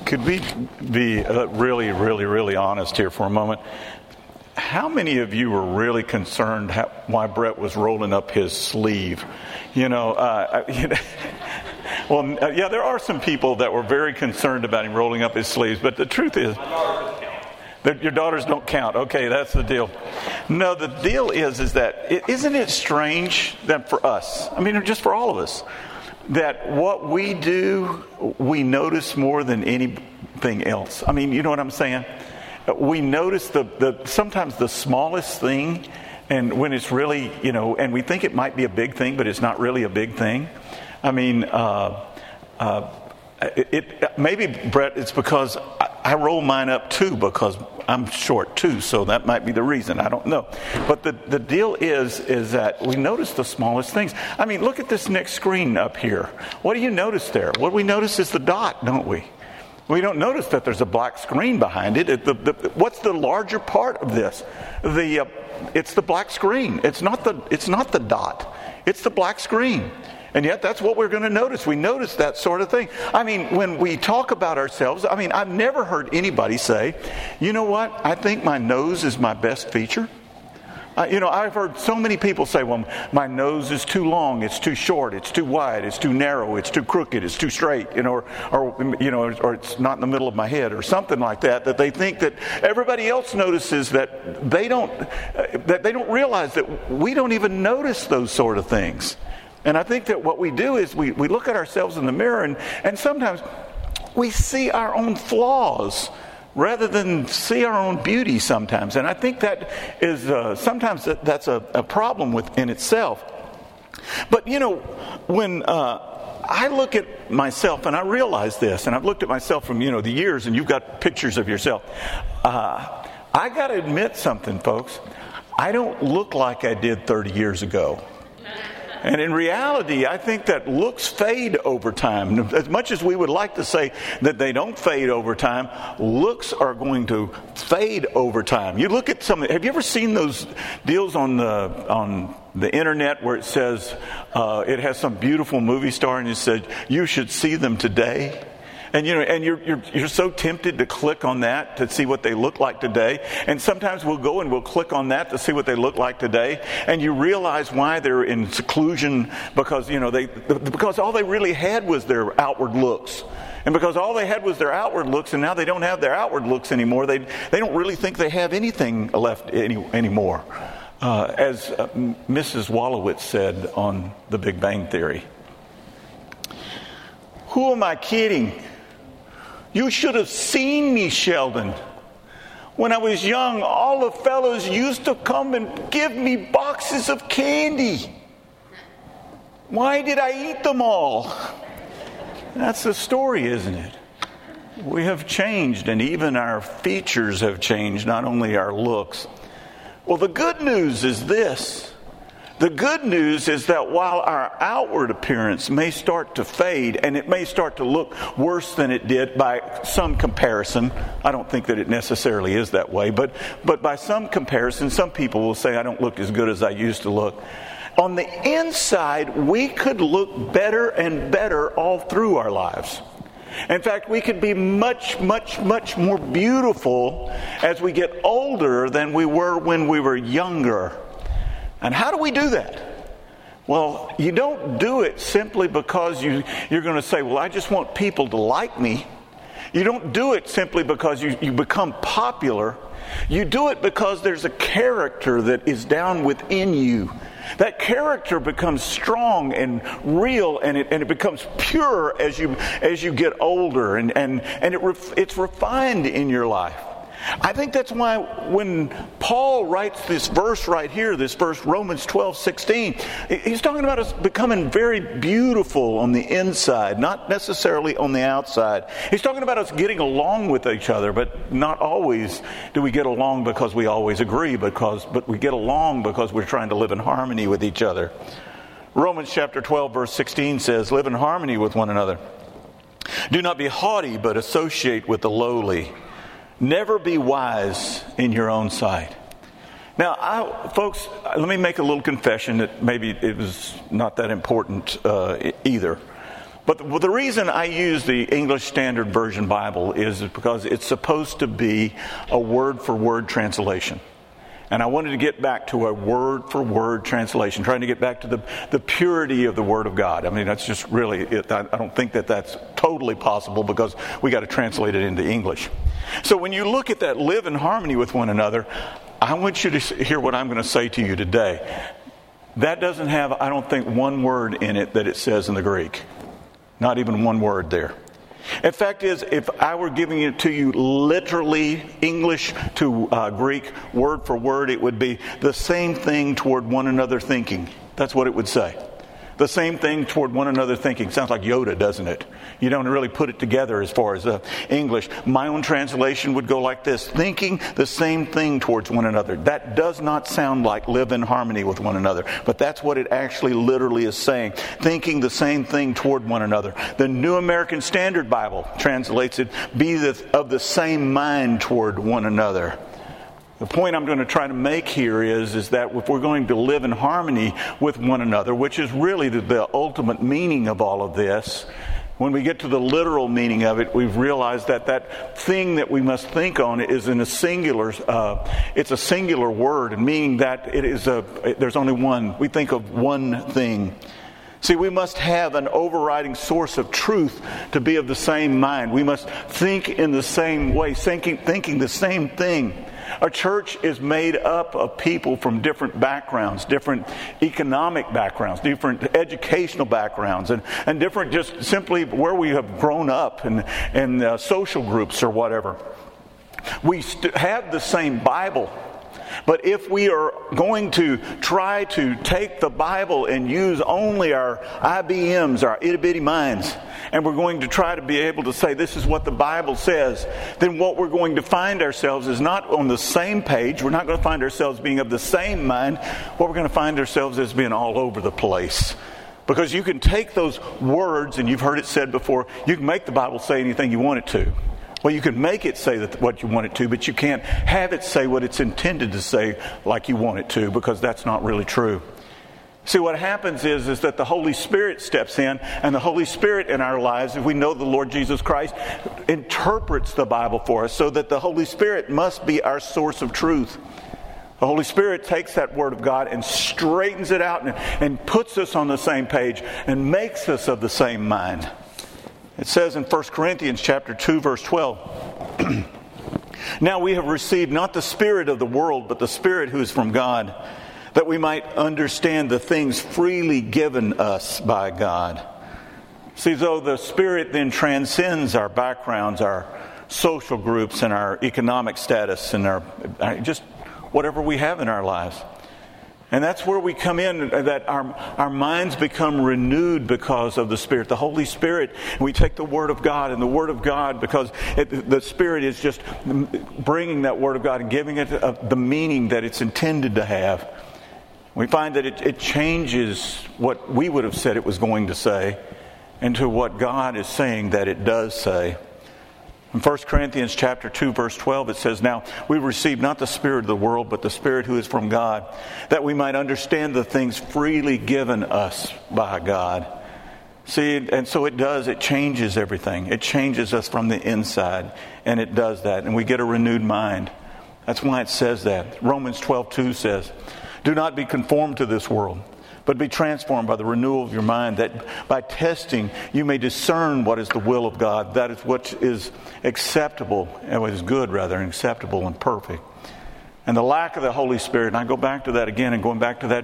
Could we be really, really, really honest here for a moment? How many of you were really concerned why Brett was rolling up his sleeve? Well, yeah, there are some people that were very concerned about him rolling up his sleeves, but the truth is that your daughters don't count. Okay, that's the deal. No, the deal is that isn't it strange that for us, just for all of us, that what we do, we notice more than anything else. You know what I'm saying? We notice sometimes the smallest thing, and when it's really, and we think it might be a big thing, but it's not really a big thing. Maybe, Brett, it's because I roll mine up too, because I'm short too, so that might be the reason. I don't know. But the deal is that we notice the smallest things. Look at this next screen up here. What do you notice there? What we notice is the dot, don't we? We don't notice that there's a black screen behind it. What's the larger part of this? It's the black screen. It's not the dot. It's the black screen. And yet that's what we're going to notice. We notice that sort of thing. When we talk about ourselves, I've never heard anybody say, you know what, I think my nose is my best feature. I've heard so many people say, well, my nose is too long, it's too short, it's too wide, it's too narrow, it's too crooked, it's too straight, or it's not in the middle of my head, or something like that. That they think that everybody else notices that they don't realize that we don't even notice those sort of things. And I think that what we do is we look at ourselves in the mirror, and sometimes we see our own flaws rather than see our own beauty sometimes. And I think that is sometimes that's a problem within itself. But when I look at myself and I realize this, and I've looked at myself from the years, and you've got pictures of yourself, I got to admit something, folks. I don't look like I did 30 years ago. And in reality, I think that looks fade over time. As much as we would like to say that they don't fade over time, looks are going to fade over time. You look at have you ever seen those deals on the internet where it says, it has some beautiful movie star and it says, you should see them today? And you're so tempted to click on that to see what they look like today. And sometimes we'll go and we'll click on that to see what they look like today. And you realize why they're in seclusion, because because all they really had was their outward looks. And because all they had was their outward looks, and now they don't have their outward looks anymore, they don't really think they have anything left anymore. As Mrs. Wolowitz said on The Big Bang Theory. Who am I kidding? You should have seen me, Sheldon. When I was young, all the fellows used to come and give me boxes of candy. Why did I eat them all? That's the story, isn't it? We have changed, and even our features have changed, not only our looks. Well, the good news is this. The good news is that while our outward appearance may start to fade, and it may start to look worse than it did by some comparison, I don't think that it necessarily is that way, but by some comparison, some people will say I don't look as good as I used to look. On the inside, we could look better and better all through our lives. In fact, we could be much, much, much more beautiful as we get older than we were when we were younger. And how do we do that? Well, you don't do it simply because you're going to say, well, I just want people to like me. You don't do it simply because you become popular. You do it because there's a character that is down within you. That character becomes strong and real, and it becomes pure as you get older, and it's refined in your life. I think that's why when Paul writes this verse right here, this verse Romans 12:16, he's talking about us becoming very beautiful on the inside, not necessarily on the outside. He's talking about us getting along with each other, but not always do we get along because we always agree, but we get along because we're trying to live in harmony with each other. Romans chapter 12 verse 16 says, live in harmony with one another. Do not be haughty, but associate with the lowly. Never be wise in your own sight. Now, folks, let me make a little confession that maybe it was not that important either. But the reason I use the English Standard Version Bible is because it's supposed to be a word-for-word translation. And I wanted to get back to a word-for-word translation, trying to get back to the purity of the Word of God. I mean, that's just really it. I don't think that that's totally possible because we got to translate it into English. So when you look at that, live in harmony with one another, I want you to hear what I'm going to say to you today. That doesn't have, I don't think, one word in it that it says in the Greek. Not even one word there. In fact is, if I were giving it to you literally, English to Greek, word for word, it would be the same thing toward one another thinking. That's what it would say. The same thing toward one another thinking. Sounds like Yoda, doesn't it? You don't really put it together as far as English. My own translation would go like this: thinking the same thing towards one another. That does not sound like live in harmony with one another, but that's what it actually literally is saying. Thinking the same thing toward one another. The New American Standard Bible translates it, be of the same mind toward one another. The point I'm going to try to make here is that if we're going to live in harmony with one another, which is really the ultimate meaning of all of this, when we get to the literal meaning of it, we've realized that thing that we must think on is in a singular. It's a singular word, meaning that it is there's only one. We think of one thing. See, we must have an overriding source of truth to be of the same mind. We must think in the same way, thinking the same thing. A church is made up of people from different backgrounds, different economic backgrounds, different educational backgrounds, and different just simply where we have grown up and social groups or whatever. We have the same Bible. But if we are going to try to take the Bible and use only our IBMs, our itty-bitty minds, and we're going to try to be able to say this is what the Bible says, then what we're going to find ourselves is not on the same page. We're not going to find ourselves being of the same mind. What we're going to find ourselves is being all over the place. Because you can take those words, and you've heard it said before, you can make the Bible say anything you want it to. Well, you can make it say what you want it to, but you can't have it say what it's intended to say like you want it to, because that's not really true. See, what happens is that the Holy Spirit steps in, and the Holy Spirit in our lives, if we know the Lord Jesus Christ, interprets the Bible for us, so that the Holy Spirit must be our source of truth. The Holy Spirit takes that Word of God and straightens it out and puts us on the same page and makes us of the same mind. It says in 1 Corinthians chapter 2, verse 12, Now we have received not the spirit of the world, but the Spirit who is from God, that we might understand the things freely given us by God. See, though the Spirit then transcends our backgrounds, our social groups, and our economic status, and our just whatever we have in our lives. And that's where we come in, that our minds become renewed because of the Spirit. The Holy Spirit, we take the Word of God, and the Word of God, because the Spirit is just bringing that Word of God and giving it the meaning that it's intended to have. We find that it changes what we would have said it was going to say into what God is saying that it does say. In 1 Corinthians chapter 2, verse 12, it says, Now we receive not the spirit of the world, but the Spirit who is from God, that we might understand the things freely given us by God. See, and so it does. It changes everything. It changes us from the inside, and it does that. And we get a renewed mind. That's why it says that. Romans 12:2 says, Do not be conformed to this world, but be transformed by the renewal of your mind, that by testing you may discern what is the will of God. That is what is acceptable, and what is good rather, and acceptable and perfect. And the lack of the Holy Spirit, and I go back to that again, and going back to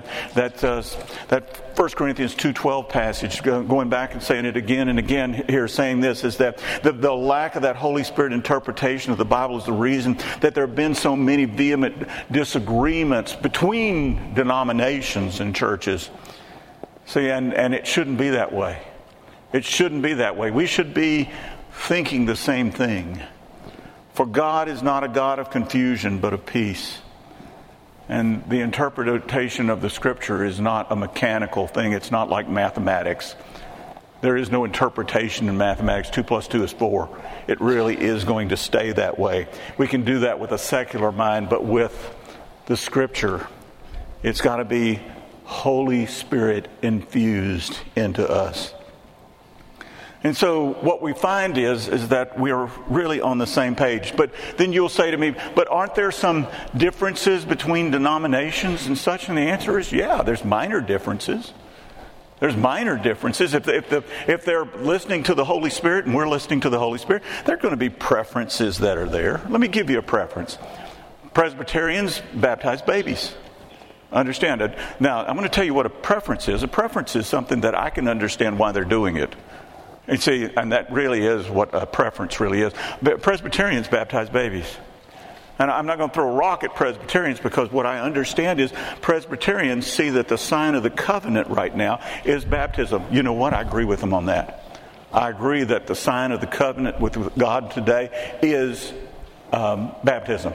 that 1 Corinthians 2:12 passage, going back and saying it again and again here, saying this, is that the lack of that Holy Spirit interpretation of the Bible is the reason that there have been so many vehement disagreements between denominations and churches. See, and it shouldn't be that way. It shouldn't be that way. We should be thinking the same thing. For God is not a God of confusion, but of peace. And the interpretation of the Scripture is not a mechanical thing. It's not like mathematics. There is no interpretation in mathematics. 2 plus 2 is 4. It really is going to stay that way. We can do that with a secular mind, but with the Scripture, it's got to be Holy Spirit infused into us. And so what we find is that we're really on the same page. But then you'll say to me, but aren't there some differences between denominations and such? And the answer is, yeah, there's minor differences. There's minor differences. If they're listening to the Holy Spirit and we're listening to the Holy Spirit, there are going to be preferences that are there. Let me give you a preference. Presbyterians baptize babies. Understand it. Now, I'm going to tell you what a preference is. A preference is something that I can understand why they're doing it. And see, and that really is what a preference really is. But Presbyterians baptize babies. And I'm not going to throw a rock at Presbyterians, because what I understand is Presbyterians see that the sign of the covenant right now is baptism. You know what? I agree with them on that. I agree that the sign of the covenant with God today is baptism.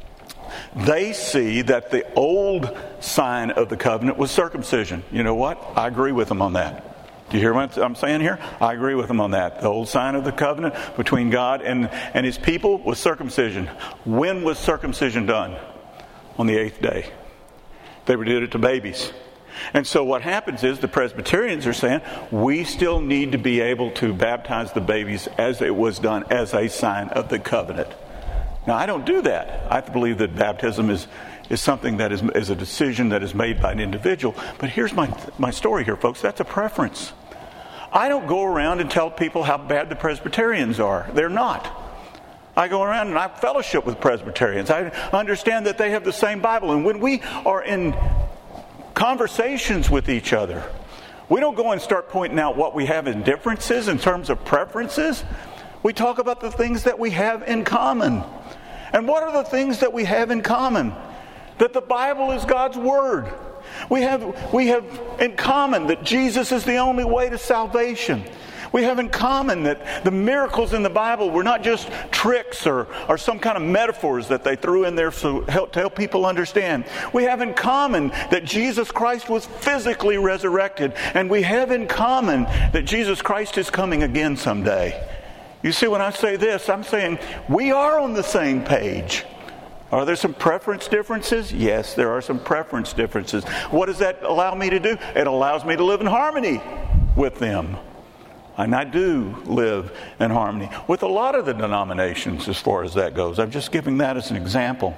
They see that the old sign of the covenant was circumcision. You know what? I agree with them on that. Do you hear what I'm saying here? I agree with them on that. The old sign of the covenant between God and His people was circumcision. When was circumcision done? On the 8th day. They did it to babies. And so what happens is the Presbyterians are saying, we still need to be able to baptize the babies as it was done as a sign of the covenant. Now, I don't do that. I believe that baptism is something that is a decision that is made by an individual. But here's my story here, folks. That's a preference. I don't go around and tell people how bad the Presbyterians are. They're not. I go around and I fellowship with Presbyterians. I understand that they have the same Bible. And when we are in conversations with each other, we don't go and start pointing out what we have in differences in terms of preferences. We talk about the things that we have in common. And what are the things that we have in common? That the Bible is God's Word. We have in common that Jesus is the only way to salvation. We have in common that the miracles in the Bible were not just tricks or some kind of metaphors that they threw in there to help people understand. We have in common that Jesus Christ was physically resurrected. And we have in common that Jesus Christ is coming again someday. You see, when I say this, I'm saying we are on the same page. Are there some preference differences? Yes, there are some preference differences. What does that allow me to do? It allows me to live in harmony with them. And I do live in harmony with a lot of the denominations as far as that goes. I'm just giving that as an example.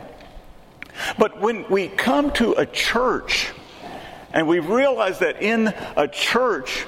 But when we come to a church and we realize that in a church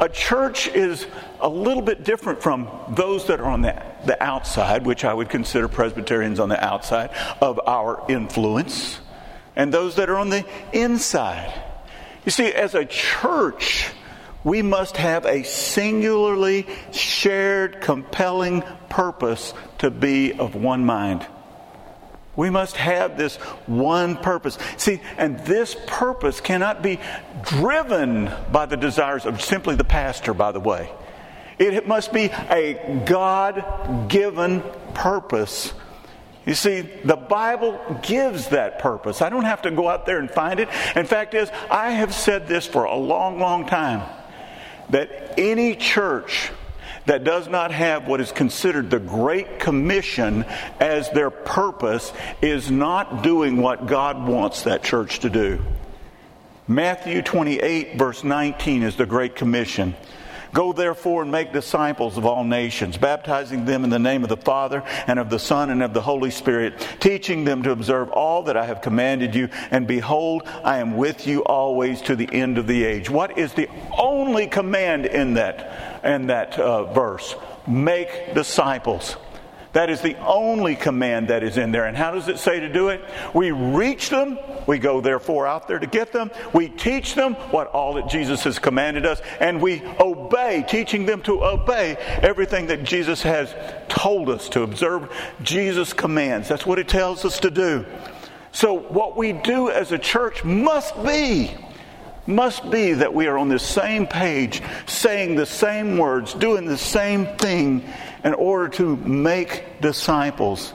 is a little bit different from those that are on the outside, which I would consider Presbyterians on the outside of our influence, and those that are on the inside. You see, as a church, we must have a singularly shared, compelling purpose to be of one mind. We must have this one purpose. See, and this purpose cannot be driven by the desires of simply the pastor, by the way. It must be a God-given purpose. You see, the Bible gives that purpose. I don't have to go out there and find it. In fact, I have said this for a long, long time, that any church that does not have what is considered the Great Commission as their purpose is not doing what God wants that church to do. Matthew 28 verse 19 is the Great Commission. Go therefore and make disciples of all nations, baptizing them in the name of the Father and of the Son and of the Holy Spirit, teaching them to observe all that I have commanded you. And behold, I am with you always to the end of the age. What is the only command in that verse? Make disciples. That is the only command that is in there. And how does it say to do it? We reach them. We go therefore out there to get them. We teach them all that Jesus has commanded us. And we obey, teaching them to obey everything that Jesus has told us to observe Jesus' commands. That's what it tells us to do. So what we do as a church must be that we are on the same page, saying the same words, doing the same thing in order to make disciples.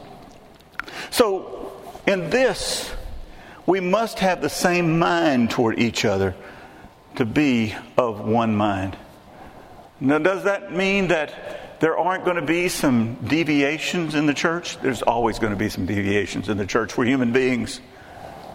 So in this, we must have the same mind toward each other to be of one mind. Now, does that mean that there aren't going to be some deviations in the church? There's always going to be some deviations in the church. We're human beings.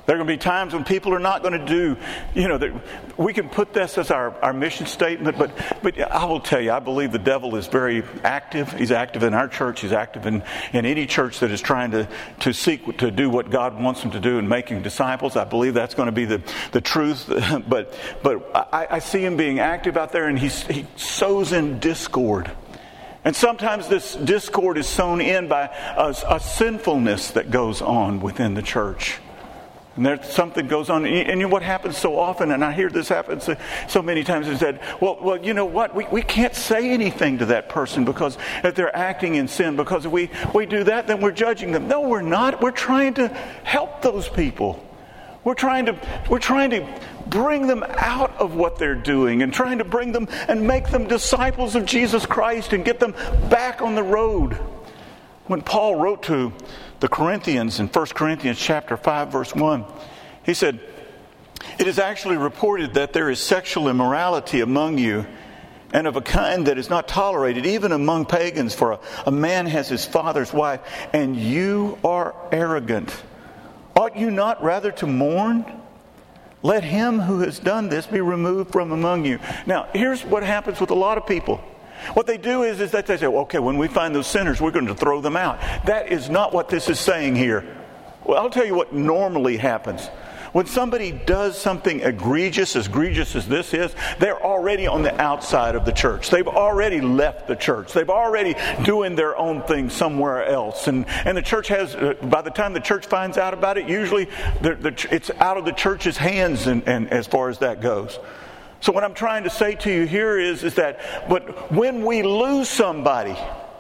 There are going to be times when people are not going to do, we can put this as our mission statement, but I will tell you, I believe the devil is very active. He's active in our church. He's active in any church that is trying to seek to do what God wants them to do in making disciples. I believe that's going to be the truth. But I see him being active out there, and he sows in discord. And sometimes this discord is sown in by a sinfulness that goes on within the church. And there's something goes on. And what happens so often, and I hear this happen so many times, is that, well, you know what? We can't say anything to that person because if they're acting in sin, because if we do that, then we're judging them. No, we're not. We're trying to help those people. We're trying to bring them out of what they're doing and trying to bring them and make them disciples of Jesus Christ and get them back on the road. When Paul wrote to the Corinthians in 1 Corinthians chapter 5, verse 1, he said, "It is actually reported that there is sexual immorality among you, and of a kind that is not tolerated even among pagans, for a man has his father's wife, and you are arrogant. Ought you not rather to mourn? Let him who has done this be removed from among you." Now, here's what happens with a lot of people. What they do is that they say, okay, when we find those sinners, we're going to throw them out. That is not what this is saying here. Well, I'll tell you what normally happens. When somebody does something egregious as this is, they're already on the outside of the church. They've already left the church. They've already doing their own thing somewhere else. And the church has, by the time the church finds out about it, usually it's out of the church's hands and as far as that goes. So what I'm trying to say to you here is that, but when we lose somebody,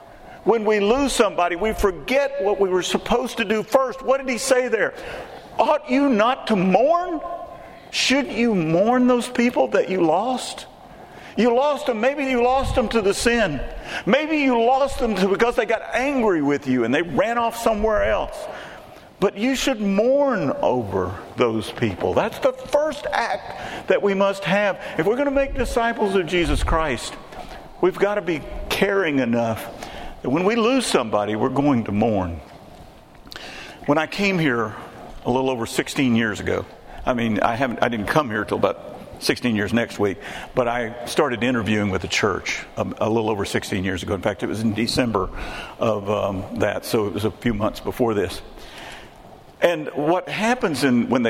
we forget what we were supposed to do first. What did he say there? Ought you not to mourn? Should you mourn those people that you lost? You lost them. Maybe you lost them to the sin. Maybe you lost them because they got angry with you and they ran off somewhere else. But you should mourn over those people. That's the first act that we must have. If we're going to make disciples of Jesus Christ, we've got to be caring enough that when we lose somebody, we're going to mourn. When I came here a little over 16 years ago, I didn't come here till about 16 years next week, but I started interviewing with the church a little over 16 years ago. In fact, it was in December of that, so it was a few months before this. And what happens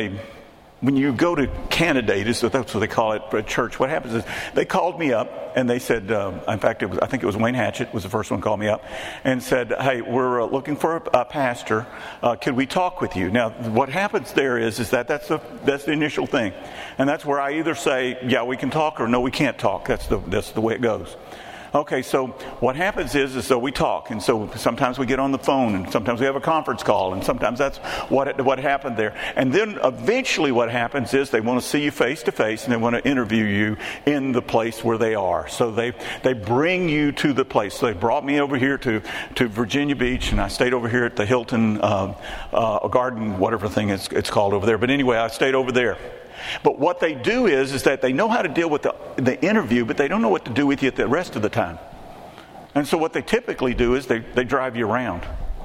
when you go to candidate, that's what they call it for a church, what happens is they called me up and they said, in fact, I think it was Wayne Hatchett was the first one who called me up and said, "Hey, we're looking for a pastor. Could we talk with you?" Now, what happens there is that's the initial thing. And that's where I either say, yeah, we can talk, or no, we can't talk. That's the way it goes. Okay, so what happens is so we talk, and so sometimes we get on the phone, and sometimes we have a conference call, and sometimes that's what happened there. And then eventually what happens is they want to see you face to face, and they want to interview you in the place where they are. So they bring you to the place. So they brought me over here to Virginia Beach, and I stayed over here at the Hilton Garden, whatever thing it's called over there. But anyway, I stayed over there. But what they do is that they know how to deal with the interview, but they don't know what to do with you the rest of the time. And so what they typically do is they drive you around.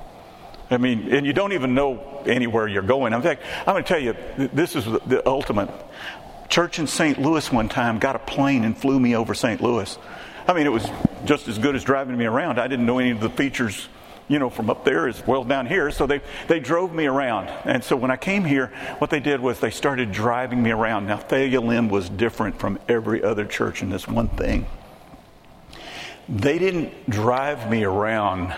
And you don't even know anywhere you're going. In fact, I'm going to tell you, this is the ultimate. Church in St. Louis one time got a plane and flew me over St. Louis. It was just as good as driving me around. I didn't know any of the features from up there as well down here. So they drove me around. And so when I came here, what they did was they started driving me around. Now, Thalia Lynn was different from every other church in this one thing. They didn't drive me around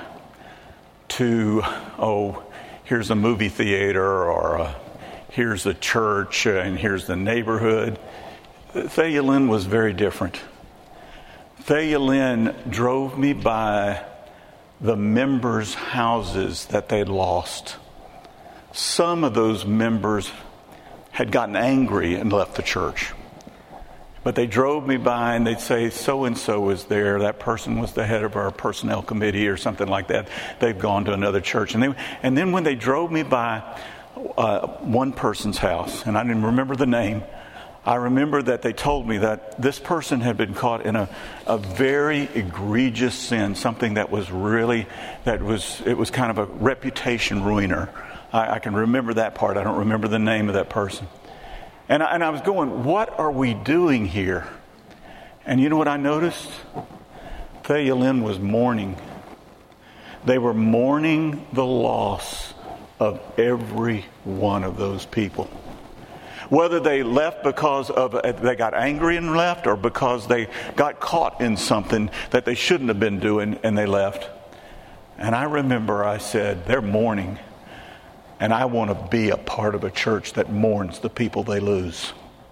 to, here's a movie theater, or here's a church, and here's the neighborhood. Thalia Lynn was very different. Thalia Lynn drove me by the members' houses that they'd lost. Some of those members had gotten angry and left the church. But they drove me by and they'd say, so-and-so was there. That person was the head of our personnel committee or something like that. They've gone to another church. And then when they drove me by one person's house, and I didn't remember the name, I remember that they told me that this person had been caught in a very egregious sin, something that was really, it was kind of a reputation ruiner. I can remember that part. I don't remember the name of that person. And I was going, what are we doing here? And you know what I noticed? Thalia Lynn was mourning. They were mourning the loss of every one of those people. Whether they left because they got angry and left, or because they got caught in something that they shouldn't have been doing and they left. And I remember I said, they're mourning. And I want to be a part of a church that mourns the people they lose.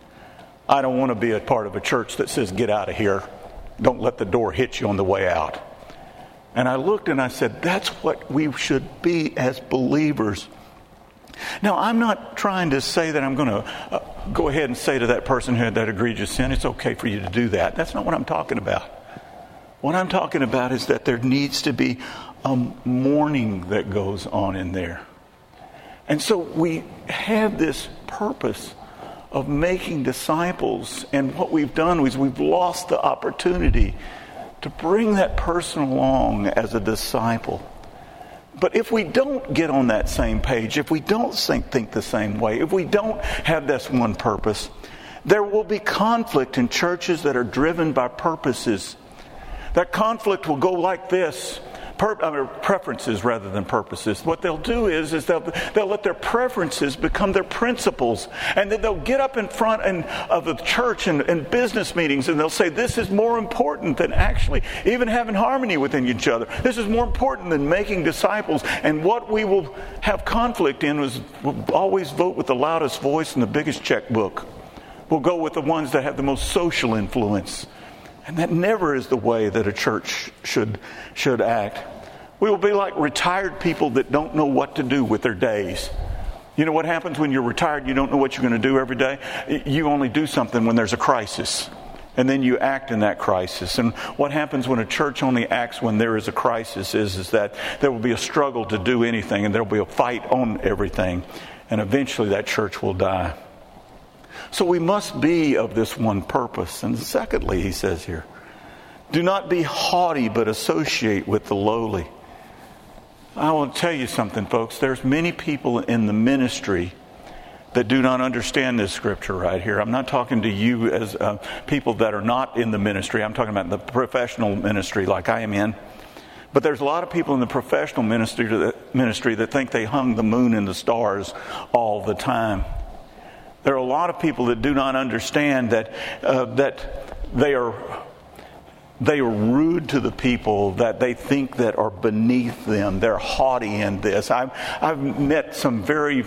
I don't want to be a part of a church that says, get out of here. Don't let the door hit you on the way out. And I looked and I said, that's what we should be as believers. Now, I'm not trying to say that I'm going to go ahead and say to that person who had that egregious sin, it's okay for you to do that. That's not what I'm talking about. What I'm talking about is that there needs to be a mourning that goes on in there. And so we have this purpose of making disciples, and what we've done is we've lost the opportunity to bring that person along as a disciple. But if we don't get on that same page, if we don't think the same way, if we don't have this one purpose, there will be conflict in churches that are driven by purposes. That conflict will go like this. Preferences rather than purposes. What they'll do is they'll let their preferences become their principles, and then they'll get up in front of the church and business meetings, and they'll say, this is more important than actually even having harmony within each other. This is more important than making disciples. And what we will have conflict in is we'll always vote with the loudest voice and the biggest checkbook. We'll go with the ones that have the most social influence. And that never is the way that a church should act. We will be like retired people that don't know what to do with their days. You know what happens when you're retired? You don't know what you're going to do every day. You only do something when there's a crisis. And then you act in that crisis. And what happens when a church only acts when there is a crisis is that there will be a struggle to do anything, and there will be a fight on everything. And eventually that church will die. So we must be of this one purpose. And secondly, he says here, do not be haughty, but associate with the lowly. I will tell you something, folks. There's many people in the ministry that do not understand this scripture right here. I'm not talking to you as people that are not in the ministry. I'm talking about the professional ministry like I am in. But there's a lot of people in the professional ministry that think they hung the moon and the stars all the time. There are a lot of people that do not understand that they are rude to the people that they think that are beneath them. They're haughty in this. I've met some very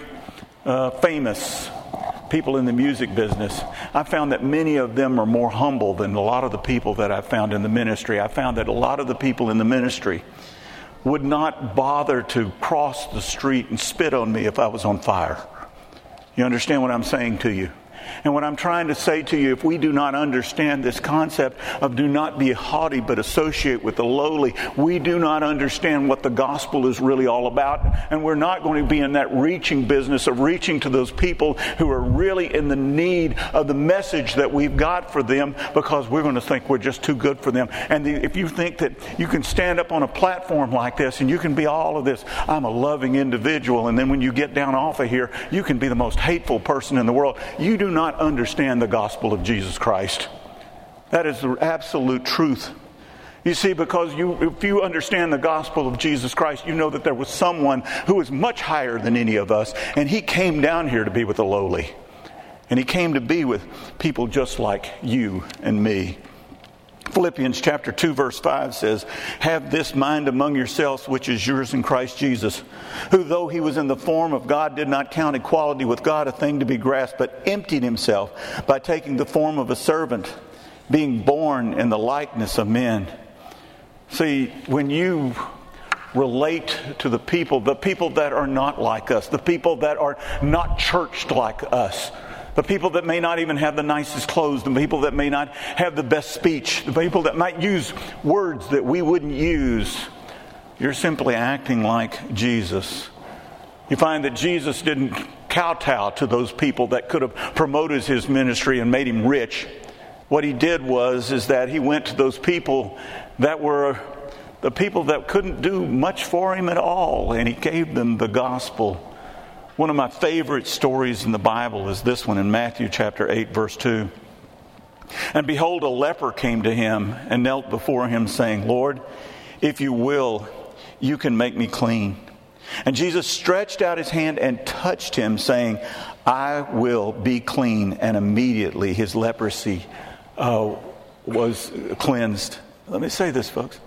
famous people in the music business. I found that many of them are more humble than a lot of the people that I've found in the ministry. I found that a lot of the people in the ministry would not bother to cross the street and spit on me if I was on fire. You understand what I'm saying to you? And what I'm trying to say to you, if we do not understand this concept of do not be haughty but associate with the lowly, we do not understand what the gospel is really all about. And we're not going to be in that reaching business of reaching to those people who are really in the need of the message that we've got for them, because we're going to think we're just too good for them. And if you think that you can stand up on a platform like this and you can be all of this, I'm a loving individual, and then when you get down off of here, you can be the most hateful person in the world. You do not understand the gospel of Jesus Christ. That is the absolute truth. You see, because if you understand the gospel of Jesus Christ, you know that there was someone who was much higher than any of us, and he came down here to be with the lowly. And he came to be with people just like you and me. Philippians chapter 2 verse 5 says, have this mind among yourselves which is yours in Christ Jesus, who though he was in the form of God did not count equality with God a thing to be grasped, but emptied himself by taking the form of a servant, being born in the likeness of men. See, when you relate to the people that are not like us, the people that are not churched like us, the people that may not even have the nicest clothes, the people that may not have the best speech, the people that might use words that we wouldn't use, you're simply acting like Jesus. You find that Jesus didn't kowtow to those people that could have promoted his ministry and made him rich. What he did is that he went to those people that were the people that couldn't do much for him at all, and he gave them the gospel. One of my favorite stories in the Bible is this one in Matthew chapter 8, verse 2. And behold, a leper came to him and knelt before him, saying, Lord, if you will, you can make me clean. And Jesus stretched out his hand and touched him, saying, I will be clean. And immediately his leprosy was cleansed. Let me say this, folks.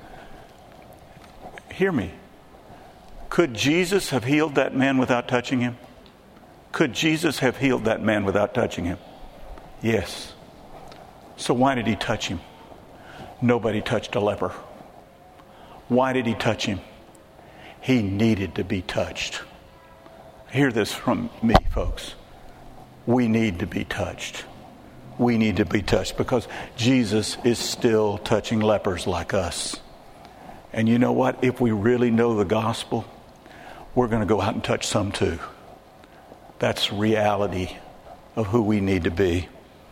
Hear me. Could Jesus have healed that man without touching him? Could Jesus have healed that man without touching him? Yes. So why did he touch him? Nobody touched a leper. Why did he touch him? He needed to be touched. Hear this from me, folks. We need to be touched. We need to be touched because Jesus is still touching lepers like us. And you know what? If we really know the gospel, we're going to go out and touch some too. That's reality of who we need to be.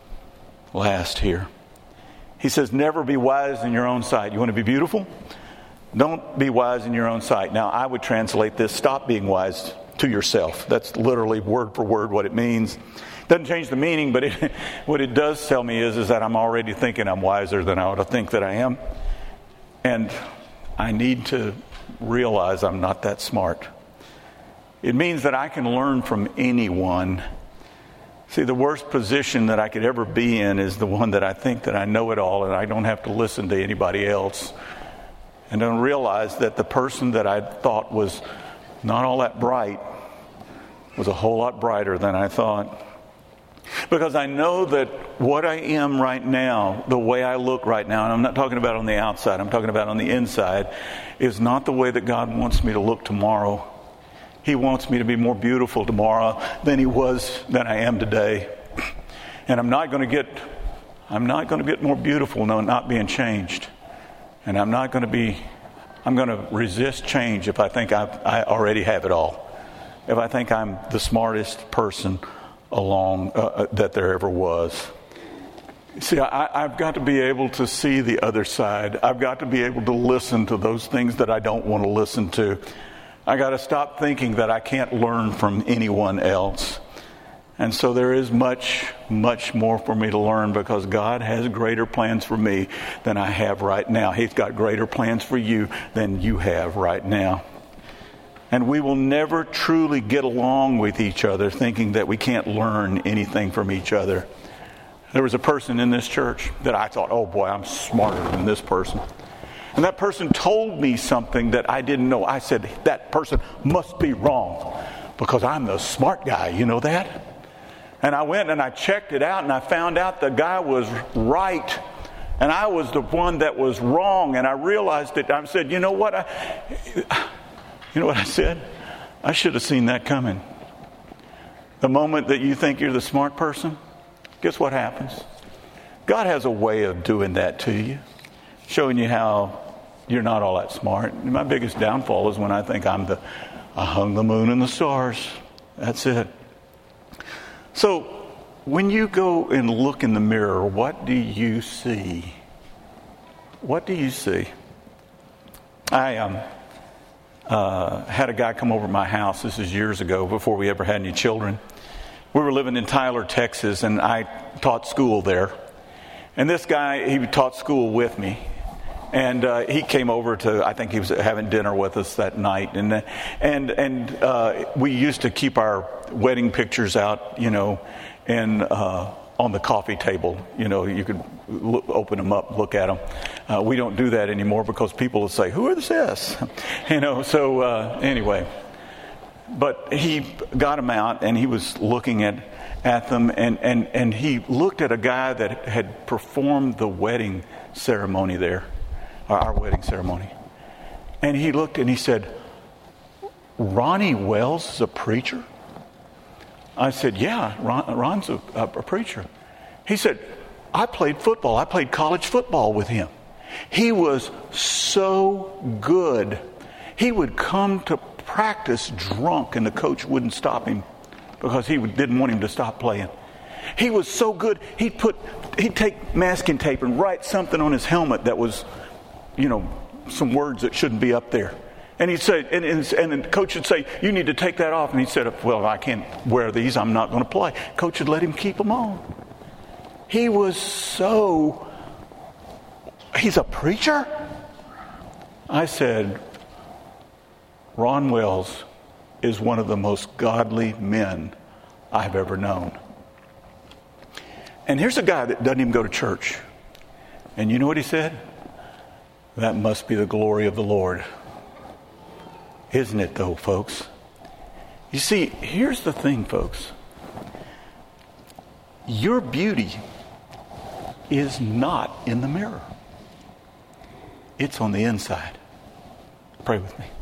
Last here. He says, never be wise in your own sight. You want to be beautiful? Don't be wise in your own sight. Now, I would translate this, stop being wise to yourself. That's literally word for word what it means. Doesn't change the meaning, but what it does tell me is that I'm already thinking I'm wiser than I ought to think that I am. And I need to realize I'm not that smart. It means that I can learn from anyone. See, the worst position that I could ever be in is the one that I think that I know it all and I don't have to listen to anybody else. And don't realize that the person that I thought was not all that bright was a whole lot brighter than I thought. Because I know that what I am right now, the way I look right now, and I'm not talking about on the outside, I'm talking about on the inside, is not the way that God wants me to look tomorrow. He wants me to be more beautiful tomorrow than I am today. And I'm not going to get more beautiful not being changed. And I'm going to resist change if I think I already have it all. If I think I'm the smartest person that there ever was. See, I've got to be able to see the other side. I've got to be able to listen to those things that I don't want to listen to. I got to stop thinking that I can't learn from anyone else. And so there is much, much more for me to learn because God has greater plans for me than I have right now. He's got greater plans for you than you have right now. And we will never truly get along with each other thinking that we can't learn anything from each other. There was a person in this church that I thought, oh boy, I'm smarter than this person. And that person told me something that I didn't know. I said, that person must be wrong because I'm the smart guy, you know that? And I went and I checked it out and I found out the guy was right and I was the one that was wrong. And I realized it. I said, you know what I said? I should have seen that coming. The moment that you think you're the smart person, guess what happens? God has a way of doing that to you, showing you how you're not all that smart. And my biggest downfall is when I think I hung the moon and the stars. That's it. So when you go and look in the mirror, what do you see? What do you see? I had a guy come over to my house. This is years ago, before we ever had any children. We were living in Tyler, Texas, and I taught school there. And this guy, he taught school with me. And he came over I think he was having dinner with us that night. And we used to keep our wedding pictures out, and on the coffee table. You could open them up, look at them. We don't do that anymore because people will say, who is this? So anyway. But he got them out and he was looking at them and he looked at a guy that had performed the wedding ceremony there, our wedding ceremony. And he looked and he said, Ronnie Wells is a preacher? I said, yeah, Ron's a preacher. He said, I played football. I played college football with him. He was so good. He would come to practice drunk and the coach wouldn't stop him because he didn't want him to stop playing. He was so good. He'd take masking tape and write something on his helmet that was, some words that shouldn't be up there. And he'd say, and the coach would say, you need to take that off. And he said, well, I can't wear these. I'm not going to play. Coach would let him keep them on. He was he's a preacher? I said, Ron Wells is one of the most godly men I've ever known. And here's a guy that doesn't even go to church. And you know what he said? That must be the glory of the Lord. Isn't it though, folks? You see, here's the thing, folks. Your beauty is not in the mirror. It's on the inside. Pray with me.